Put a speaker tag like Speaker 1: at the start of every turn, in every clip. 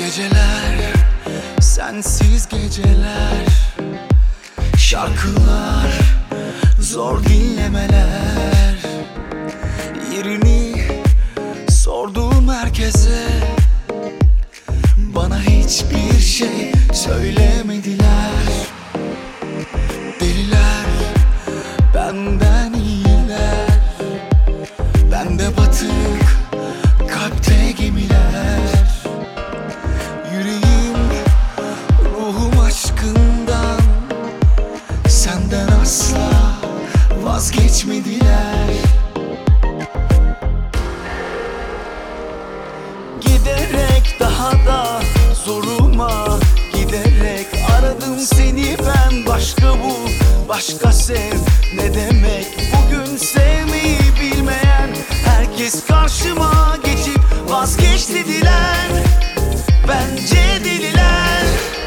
Speaker 1: Geceler, sensiz geceler, şarkılar, zor dinlemeler. Yerini sordum herkese, bana hiçbir şey söylemediler. Deliler benden iyiler, bende batık, kalpte gemiler. Yüreğim, ruhum aşkından, senden asla vazgeçmediler. Giderek daha da zoruma giderek aradım seni ben. Başka bul, başka sev, ne demek bugün sevmeyi bilmeyen? Herkes karşıma geçip vazgeç dediler. Bence deliler.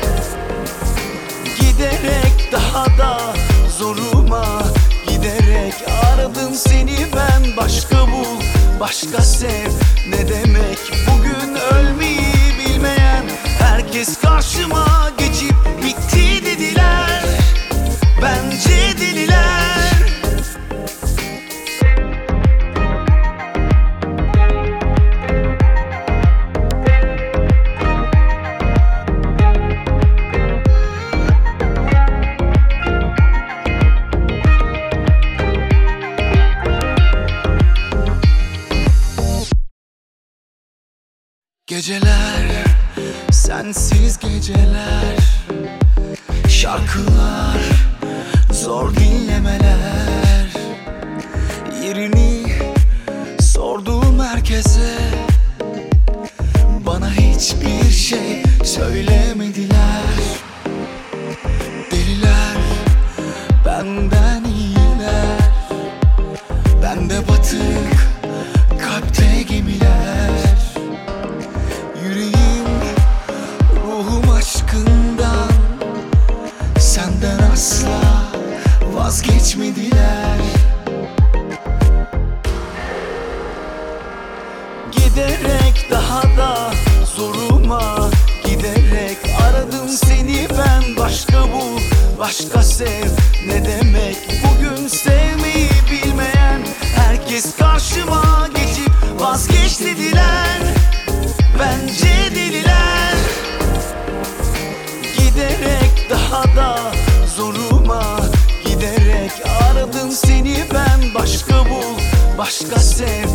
Speaker 1: Giderek daha da zoruma giderek aradım seni ben. Başka bul, başka sev, ne demek bugün ölmeyi bilmeyen? Herkes karşıma geçip bitti dediler. Bence deliler. Geceler, sensiz geceler, şarkılar, zor dinlemeler. Yerini sordum herkese, bana hiçbir şey söylemediler. Deliler benden iyiler, bende batık, kalpte gemiler. Yüreğim, ruhum aşkından, senden asla vazgeçmediler. Giderek daha da zoruma giderek aradım seni ben. Başka bul, başka sev, ne demek bugün sevmeyi bilmeyen? Herkes karşıma geçip vazgeç dediler. Bence deliler. Giderek daha da zoruma giderek aradım seni ben. Başka bul, başka sev,